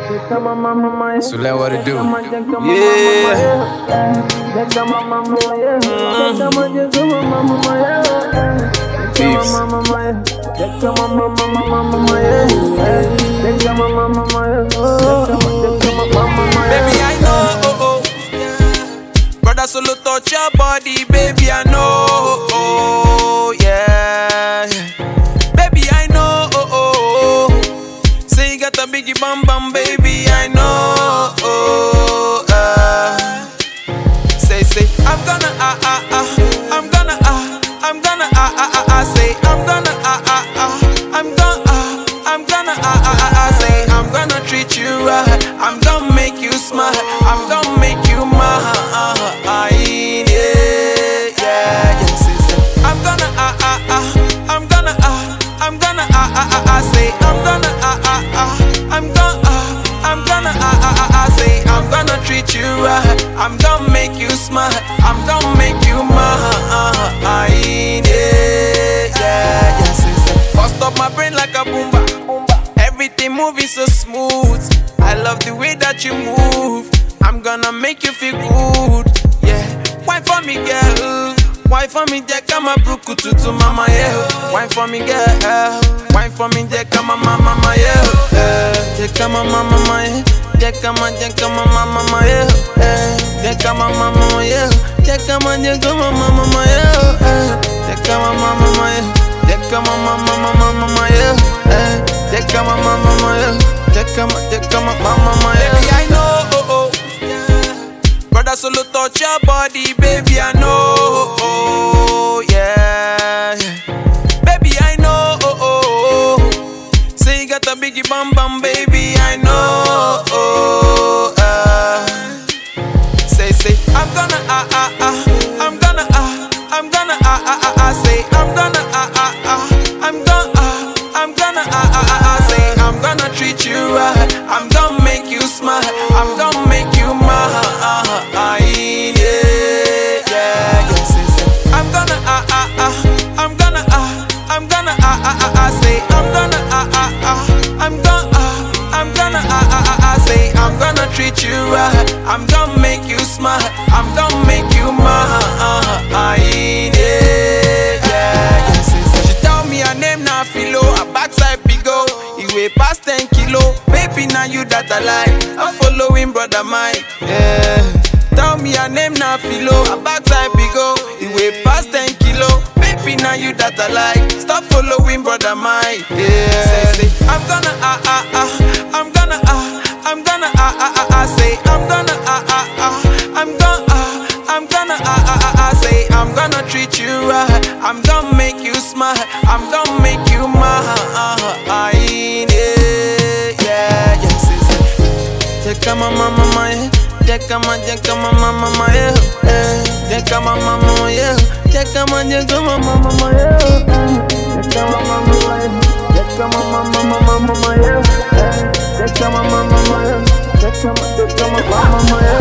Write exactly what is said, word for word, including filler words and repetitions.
So let what it do. Yeah. Baby, I know, oh, oh. Brother Solo touch your body, baby, I know, oh, yeah. Baby, I know, oh, oh. Say you got a biggie bam bam, baby, I know, oh, uh. Say, say, I'm gonna, ah, ah, ah, I'm gonna, ah, I'm gonna, ah, ah, ah, ah, say, I'm gonna, ah, ah, ah, I'm gonna, ah, I'm gonna, ah, ah, ah, ah, say, I'm gonna treat you right, I'm gonna make you smile, I'm gonna make you mine, yeah, yeah, yeah, say, say, I'm gonna, ah, ah, ah, I'm gonna, ah, I'm gonna, ah, ah, ah, ah, say, I'm gonna, ah, ah, ah, I'm gonna, ah, I'm gonna, ah, ah, ah, ah, say, I'm gonna treat you right, I'm gonna make you smile, I'm gonna make you mine, yeah, yeah, yeah, say, say, bust up my brain like a boomba. Everything moving so smooth. I love the way that you move. I'm gonna make you feel good. Yeah, wine for me, girl. Wine for me, yeah, come a bruku to mama, yeah. Wine for me, girl. Wine for me, yeah, come a mama, yeah. Yeah, come a mama, yeah. Yeah, come a, yeah, come a mama, yeah. Yeah, come a mama, yeah. Yeah, come a, yeah, come a mama, yeah. Yeah, come a mama, yeah. Yeah, come a mama, mama, yeah. Yeah, come a mama, yeah. Yeah, come a, yeah, come a mama, yeah. Baby, I know, oh, oh. Brother Solo touch your body, baby, I know, oh, yeah. Baby, I know, oh, oh. Say you got a biggie bam bam, baby, I know, oh, uh. Say, say, I'm gonna, ah, ah, ah, I'm gonna, ah, I'm gonna, ah, ah, ah, ah, say, I'm gonna, ah, ah, ah, I'm gonna, ah, I'm gonna, ah, ah, ah, ah, say, I'm gonna treat you right, I'm gonna make you smile, I'm gonna make you mine, yeah, yeah, yeah, say, say, I'm gonna, ah, ah, ah, I'm gonna, ah, I'm gonna, ah, ah, ah, ah, say, I'm gonna, ah, ah, ah, I'm gonna, ah, I'm gonna, ah, ah, ah, ah, say, I'm gonna treat you right, I'm gonna make you smile, I'm gonna make you mine, yeah, yeah, yeah, say, say. She tell me her name now Philo, her backside bigo, he weigh past ten kilo, baby now you that I like, I'm following brother Mike, yeah. Tell me her name now Philo, her backside bigo, he weigh past ten kilo, baby now you that I like, stop following brother Mike, yeah. Say, say, I'm gonna ah ah ah, I'm gonna ah, I'm gonna ah ah ah ah, say, I'm gonna ah ah ah, I'm gonna ah, I'm gonna ah ah ah ah, say, I'm gonna treat you right, I'm gonna make you smile, I'm gonna make you mine, yeah, yeah, yeah, say, say, yeah, come on, mama, yeah. Yeah, come on, yeah, come on, mama, yeah. Yeah, come on, mama, yeah. Yeah, come on, yeah, come on, mama, yeah. Yeah, come on, mama, yeah. Yeah, come on, mama, mama, yeah. Yeah, come on, mama, yeah. Yeah, come on, yeah, come on, mama, yeah.